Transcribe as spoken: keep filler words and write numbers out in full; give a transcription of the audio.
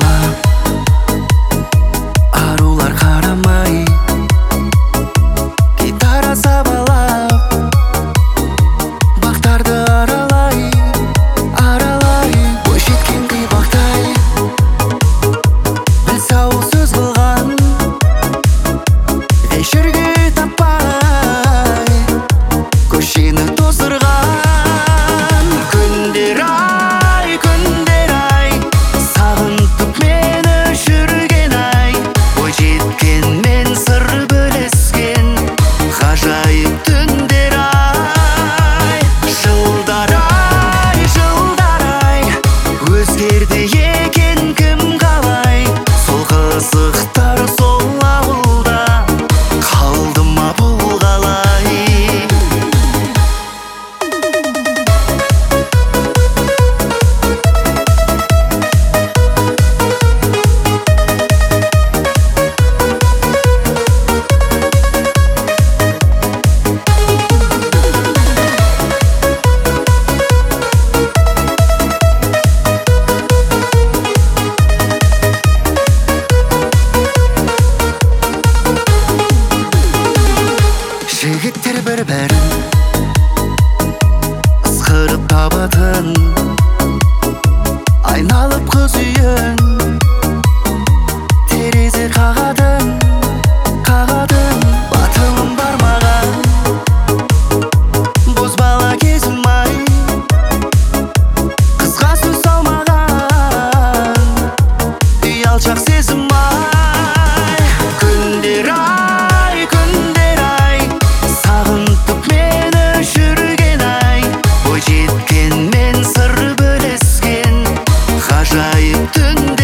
сабалап, арулар қарамай, гитара сабалап, бақтарды аралай, аралай. Бойжеткен қипақтай, білсе ол сөз қылған, вечерге таппай, көшені тоздырған. Күндер ай, күндер ай, сағынтып мені жүрген ай. Бойжеткенмен сыр бөліскен ғажайып түндер ай. Жылдар ай, жылдар ай, өзгерді екен кім қалай. Сол қызықтар сол ауылда қалды ма бұл қалай. Жігіттер бір-бірін ысқырып табатын, айналып қыз үйін терезе қағатын, қағатын. Батылым бар маған, бозбала кезім ай, қызға сөз салмаған, ұялшақ сезім ай. Күндер ай, күндер ай, сағынтып мені жүрген ай. Бойжеткенмен сыр бөліскен ғажайып түндер